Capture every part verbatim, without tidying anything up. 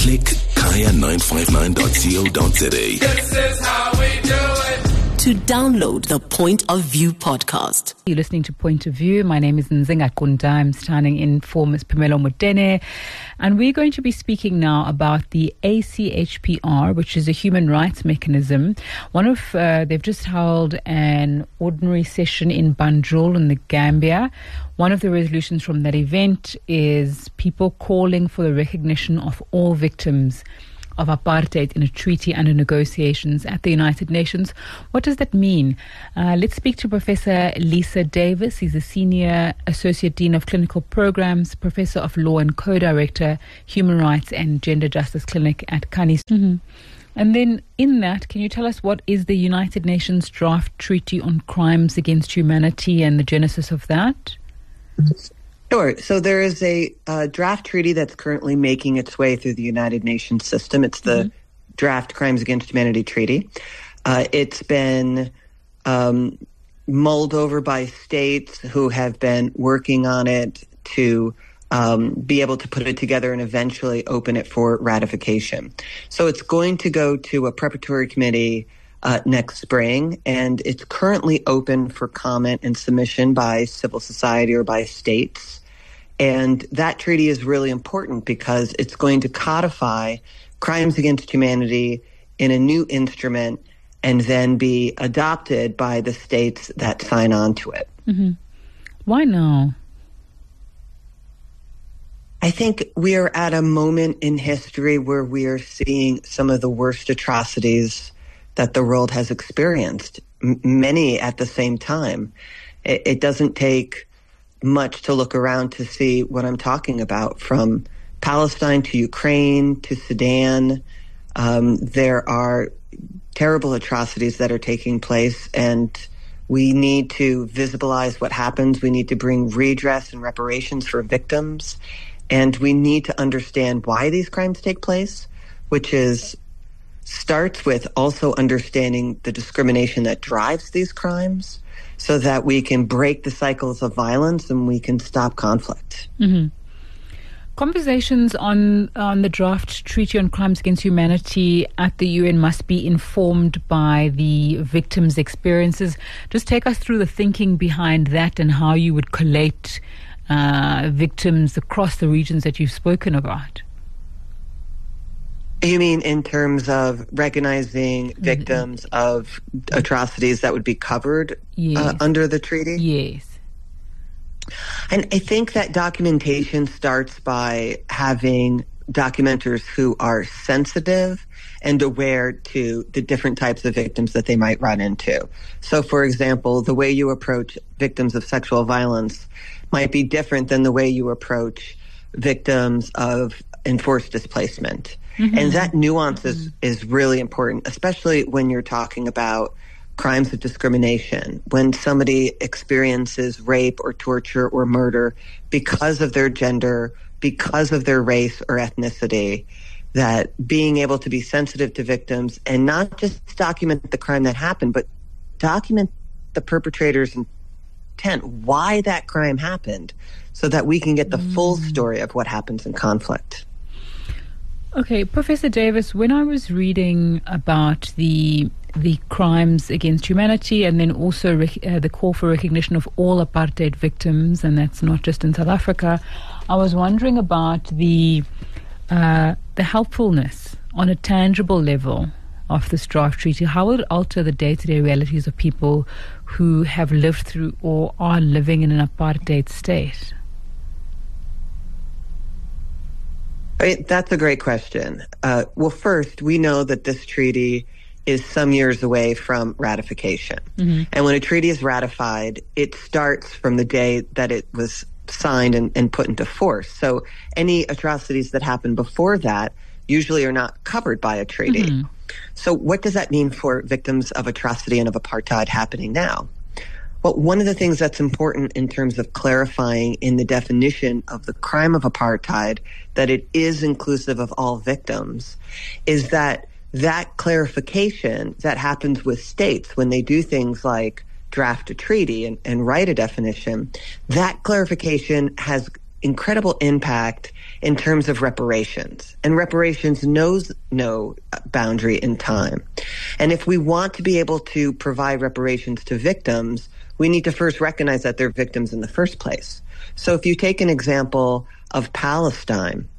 Click kaya nine five nine dot co dot za. This is how we do it. To download the Point of View podcast. You're listening to Point of View. My name is Nzinga Kunda. I'm standing in for Miz Pamela Mutene. And we're going to be speaking now about the A C H P R, which is a human rights mechanism. One of, uh, they've just held an ordinary session in Banjul in the Gambia. One of the resolutions from that event is people calling for the recognition of all victims of apartheid in a treaty under negotiations at the United Nations. What does that mean? Uh, let's speak to Professor Lisa Davis. He's a Senior Associate Dean of Clinical Programs, Professor of Law and Co-Director, Human Rights and Gender Justice Clinic at Kanis. Mm-hmm. And then in that, can you tell us what is the United Nations Draft Treaty on Crimes Against Humanity and the genesis of that? Sure. So there is a uh, draft treaty that's currently making its way through the United Nations system. It's the mm-hmm. Draft Crimes Against Humanity Treaty. Uh, it's been um, mulled over by states who have been working on it to um, be able to put it together and eventually open it for ratification. So it's going to go to a preparatory committee uh, next spring, and it's currently open for comment and submission by civil society or by states. And that treaty is really important because it's going to codify crimes against humanity in a new instrument and then be adopted by the states that sign on to it. Mm-hmm. Why now? I think we are at a moment in history where we are seeing some of the worst atrocities that the world has experienced, m- many at the same time. It, it doesn't take much to look around to see what I'm talking about, from Palestine to Ukraine to Sudan. Um, there are terrible atrocities that are taking place, and we need to visibilize what happens. We need to bring redress and reparations for victims, and we need to understand why these crimes take place, which is starts with also understanding the discrimination that drives these crimes so that we can break the cycles of violence and we can stop conflict. Mm-hmm. Conversations on, on the draft treaty on crimes against humanity at the U N must be informed by the victims' experiences. Just take us through the thinking behind that and how you would collate uh, victims across the regions that you've spoken about. You mean in terms of recognizing victims of atrocities that would be covered yes. uh, under the treaty? Yes. And I think that documentation starts by having documenters who are sensitive and aware to the different types of victims that they might run into. So, for example, the way you approach victims of sexual violence might be different than the way you approach victims of enforced displacement. Mm-hmm. And that nuance is, mm-hmm. is really important, especially when you're talking about crimes of discrimination, when somebody experiences rape or torture or murder because of their gender, because of their race or ethnicity, that being able to be sensitive to victims and not just document the crime that happened, but document the perpetrator's intent, why that crime happened, so that we can get the mm-hmm. full story of what happens in conflict. Okay, Professor Davis, when I was reading about the the crimes against humanity and then also rec- uh, the call for recognition of all apartheid victims, and that's not just in South Africa, I was wondering about the uh, the helpfulness on a tangible level of this draft treaty. How will it alter the day-to-day realities of people who have lived through or are living in an apartheid state? That's a great question. Uh, well, first, we know that this treaty is some years away from ratification. Mm-hmm. And when a treaty is ratified, it starts from the day that it was signed and, and put into force. So any atrocities that happen before that usually are not covered by a treaty. Mm-hmm. So what does that mean for victims of atrocity and of apartheid happening now? Well, one of the things that's important in terms of clarifying in the definition of the crime of apartheid that it is inclusive of all victims is that that clarification that happens with states when they do things like draft a treaty and, and write a definition, that clarification has incredible impact in terms of reparations. And reparations knows no boundary in time. And if we want to be able to provide reparations to victims, we need to first recognize that they're victims in the first place. So if you take an example of Palestine,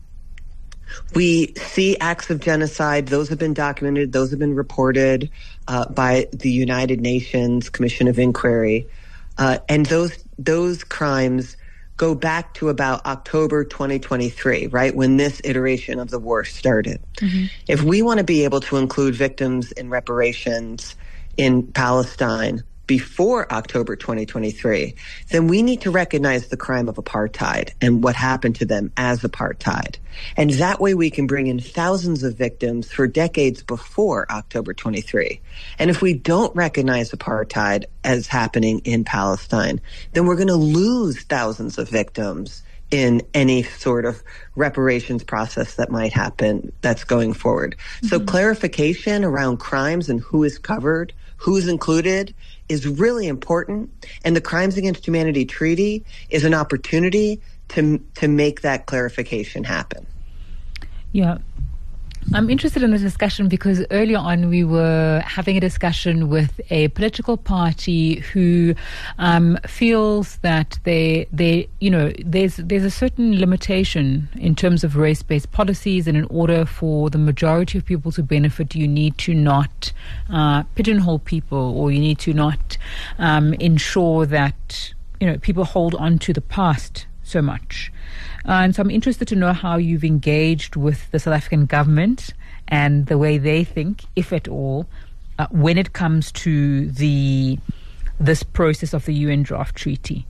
we see acts of genocide. Those have been documented. Those have been reported uh, by the United Nations Commission of Inquiry. Uh, and those those crimes go back to about October twenty twenty-three, right, when this iteration of the war started. Mm-hmm. If we want to be able to include victims in reparations in Palestine before October twenty twenty-three, then we need to recognize the crime of apartheid and what happened to them as apartheid. And that way we can bring in thousands of victims for decades before October twenty-three. And if we don't recognize apartheid as happening in Palestine, then we're going to lose thousands of victims in any sort of reparations process that might happen that's going forward. Mm-hmm. So clarification around crimes and who is covered, who's included, is really important, and the Crimes Against Humanity Treaty is an opportunity to to make that clarification happen. Yeah. I'm interested in this discussion because earlier on we were having a discussion with a political party who um, feels that they, they, you know, there's there's a certain limitation in terms of race-based policies, and in order for the majority of people to benefit, you need to not uh, pigeonhole people, or you need to not um, ensure that, you know, people hold on to the past so much. Uh, and so I'm interested to know how you've engaged with the South African government and the way they think, if at all, uh, when it comes to the this process of the U N draft treaty.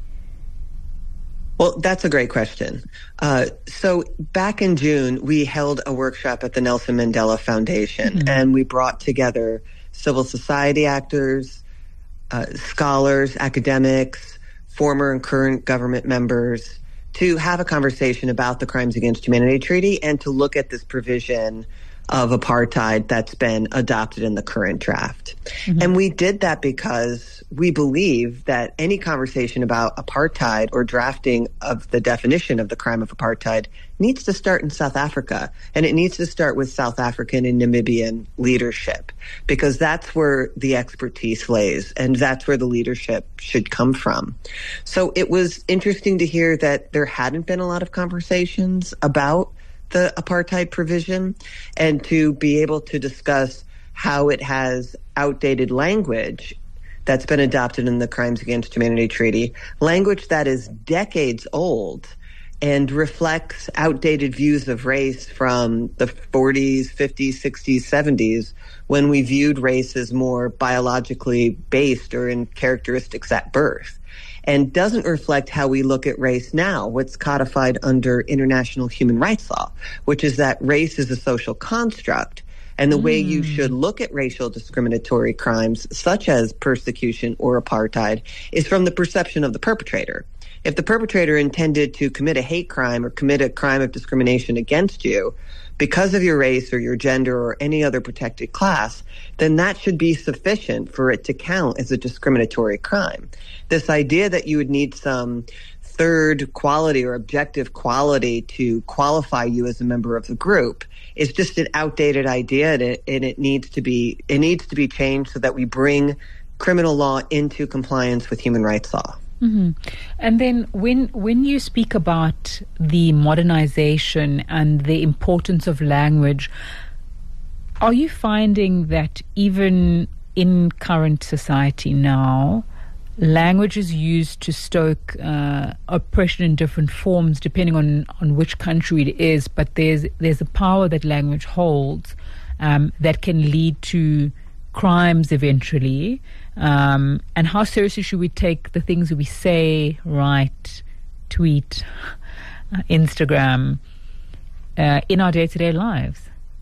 Well, that's a great question. Uh, so back in June, we held a workshop at the Nelson Mandela Foundation, mm-hmm. and we brought together civil society actors, uh, scholars, academics, former and current government members, to have a conversation about the Crimes Against Humanity Treaty and to look at this provision of apartheid that's been adopted in the current draft. Mm-hmm. And we did that because we believe that any conversation about apartheid or drafting of the definition of the crime of apartheid needs to start in South Africa, and it needs to start with South African and Namibian leadership, because that's where the expertise lays, and that's where the leadership should come from. So it was interesting to hear that there hadn't been a lot of conversations about the apartheid provision, and to be able to discuss how it has outdated language that's been adopted in the Crimes Against Humanity Treaty, language that is decades old and reflects outdated views of race from the forties, fifties, sixties, seventies, when we viewed race as more biologically based or in characteristics at birth, and doesn't reflect how we look at race now, what's codified under international human rights law, which is that race is a social construct. And the mm. way you should look at racial discriminatory crimes, such as persecution or apartheid, is from the perception of the perpetrator. If the perpetrator intended to commit a hate crime or commit a crime of discrimination against you because of your race or your gender or any other protected class, then that should be sufficient for it to count as a discriminatory crime. This idea that you would need some third quality or objective quality to qualify you as a member of the group is just an outdated idea, and it, and it needs to be it needs to be changed so that we bring criminal law into compliance with human rights law. Mm-hmm. And then when when you speak about the modernization and the importance of language, are you finding that even in current society now, language is used to stoke uh, oppression in different forms depending on, on which country it is, but there's there's a power that language holds um, that can lead to crimes eventually? Um, and how seriously should we take the things we say, write, tweet, uh, Instagram uh, in our day-to-day lives?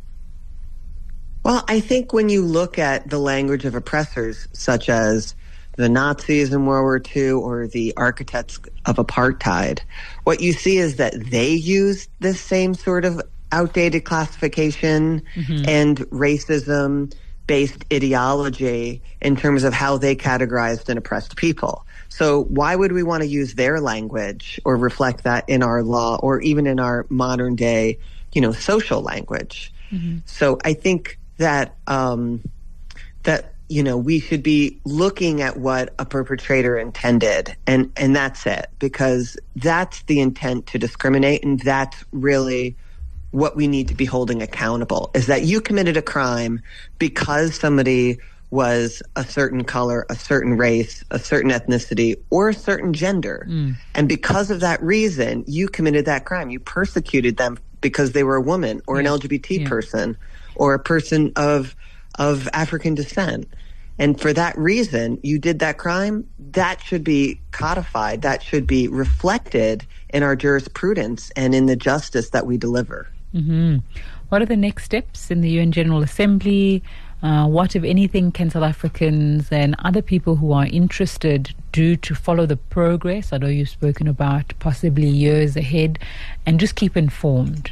Well, I think when you look at the language of oppressors, such as the Nazis in World War Two or the architects of apartheid, what you see is that they used this same sort of outdated classification mm-hmm. and racism based ideology in terms of how they categorized and oppressed people. So why would we want to use their language or reflect that in our law or even in our modern day, you know, social language? Mm-hmm. So I think that um, that you know we should be looking at what a perpetrator intended, and and that's it, because that's the intent to discriminate, and that's really what we need to be holding accountable, is that you committed a crime because somebody was a certain color, a certain race, a certain ethnicity, or a certain gender. Mm. And because of that reason, you committed that crime. You persecuted them because they were a woman or yeah. an L G B T yeah. person or a person of of African descent. And for that reason, you did that crime. That should be codified. That should be reflected in our jurisprudence and in the justice that we deliver. Mm-hmm. What are the next steps in the U N General Assembly? Uh, what, if anything, can South Africans and other people who are interested do to follow the progress? I know you've spoken about possibly years ahead, and just keep informed.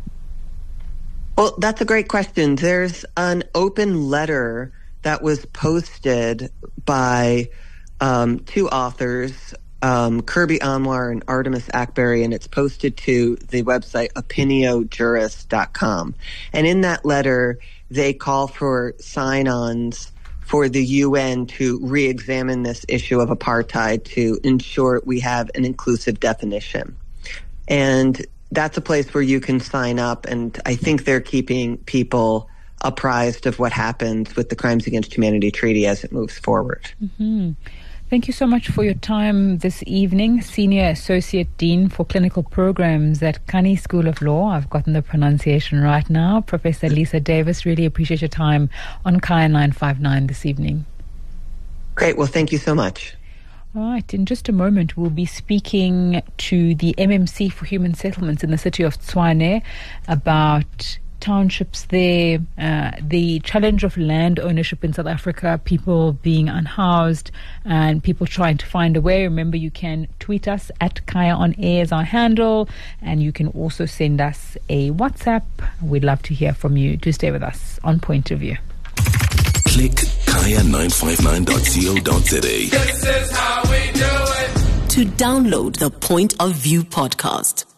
Well, that's a great question. There's an open letter that was posted by um, two authors, um, Kirby Anwar and Artemis Akbari, and it's posted to the website opinio juris dot com. And in that letter, they call for sign-ons for the U N to re-examine this issue of apartheid to ensure we have an inclusive definition. And that's a place where you can sign up, and I think they're keeping people apprised of what happens with the Crimes Against Humanity Treaty as it moves forward. Mm-hmm. Thank you so much for your time this evening. Senior Associate Dean for Clinical Programs at Kani School of Law. I've gotten the pronunciation right now. Professor Lisa Davis, really appreciate your time on Kaya nine five nine this evening. Great. Well, thank you so much. All right. In just a moment, we'll be speaking to the M M C for Human Settlements in the city of Tshwane about townships there, uh, the challenge of land ownership in South Africa, people being unhoused and people trying to find a way. Remember, you can tweet us at Kaya on Air as our handle, and you can also send us a WhatsApp. We'd love to hear from you. Do stay with us on Point of View. Click kaya nine five nine dot co dot za. This is how we do it. To download the Point of View podcast,